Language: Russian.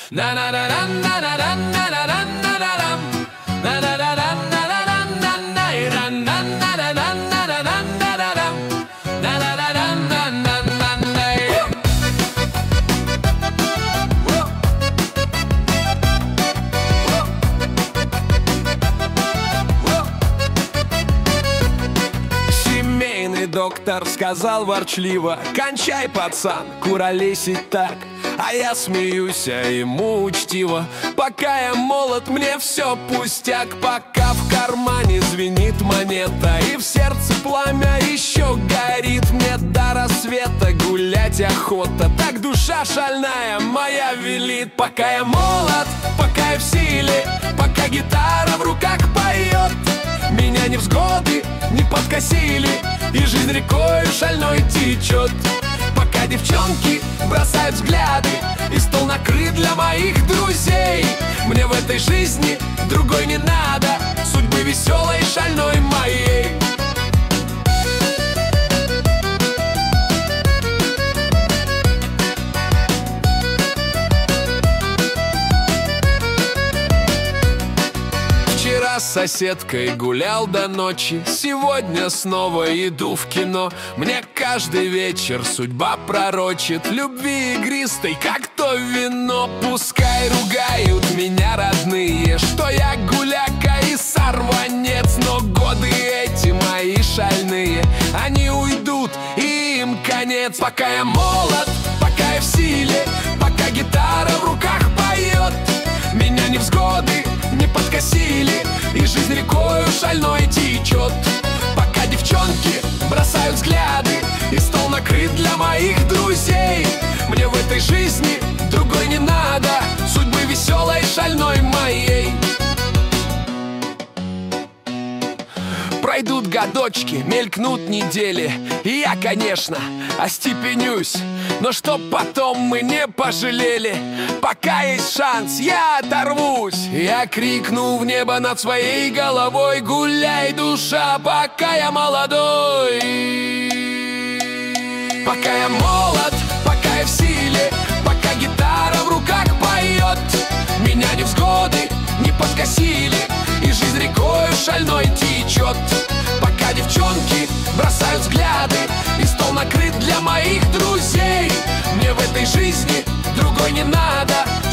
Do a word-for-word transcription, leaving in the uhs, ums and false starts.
Доктор сказал ворчливо: кончай, пацан, куролесить так. А я смеюсь, а ему учтиво: пока я молод, мне все пустяк. Пока в кармане звенит монета и в сердце пламя еще горит, мне до рассвета гулять охота, так душа шальная моя велит. Пока я молод, пока я в силе, пока гитара в руках поет, меня невзгоды не подкосили, и жизнь рекой шальной течет. Пока девчонки бросают взгляды, и стол накрыт для моих друзей, мне в этой жизни другой не надо, судьбы веселой шальной моей. Вчера с соседкой гулял до ночи, сегодня снова иду в кино. Мне каждый вечер судьба пророчит любви игристой, как то вино. Пускай ругают меня родные, что я гуляка и сорванец, но годы эти мои шальные, они уйдут, и им конец. Пока я молод, пока я в силе, пока гитара в руках поет, меня невзгоды не подкосили, и жизнь рекою шальной течет. Пока девчонки бросают взгляды, и стол накрыт для моих друзей, мне в этой жизни другой не надо, судьбы веселой шальной моей. Пройдут годочки, мелькнут недели, и я, конечно, остепенюсь, но чтоб потом мы не пожалели, пока есть шанс, я оторвусь. Я крикну в небо над своей головой: гуляй, душа, пока я молодой. Пока я молод, пока я в силе, пока гитара в руках поет, меня невзгоды не подкосили, и жизнь рекою шальной течет. Пока девчонки бросают взгляды, и стол накрыт для моих друзей, мне в этой жизни другой не надо,